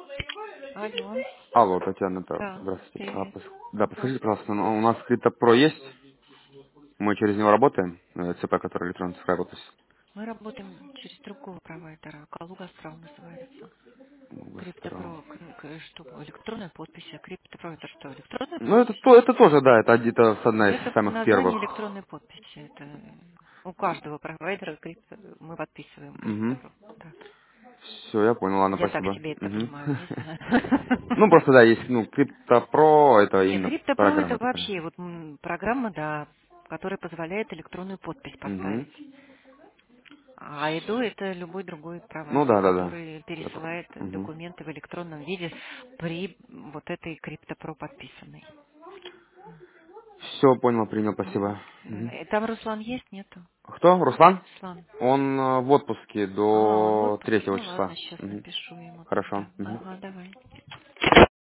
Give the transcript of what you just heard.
Алло. Алло, Татьяна, Да, здравствуйте. привет. Да, подскажите, Здравствуй. пожалуйста, у нас CryptoPro есть? Мы через него работаем, ЦП, который электронный цифровой подпись. Мы работаем через другого провайдера. Калуга Астрал называется. Гастро. Криптопро, что, электронная подпись. А Криптопро это что, электронная Ну, это, подпись? это тоже, да, это где-то одна из Это самых первых. название электронной подписи. Это у каждого провайдера мы подписываем Угу. Криптопро. Да. Все, я понял, ладно, Я так спасибо. себе это Мгм. понимаю, не знаю. Ну, просто, да, есть, CryptoPro, это Нет, именно Криптопро это программа такая. вообще вот программа, да, которая позволяет электронную подпись Угу. поставить. А ИДО это любой другой Ну, провайдер, да, да, да. который пересылает Угу. документы в электронном виде при вот этой криптопро подписанной. Все, понял, принял, Вот. спасибо. Мгм. Там Руслан есть, нету? Кто? Руслан? Руслан. Он в отпуске А, он в до отпуске. третьего Ну ладно, числа. сейчас Мгм. напишу ему Хорошо. тогда. Мгм. Ага, давай.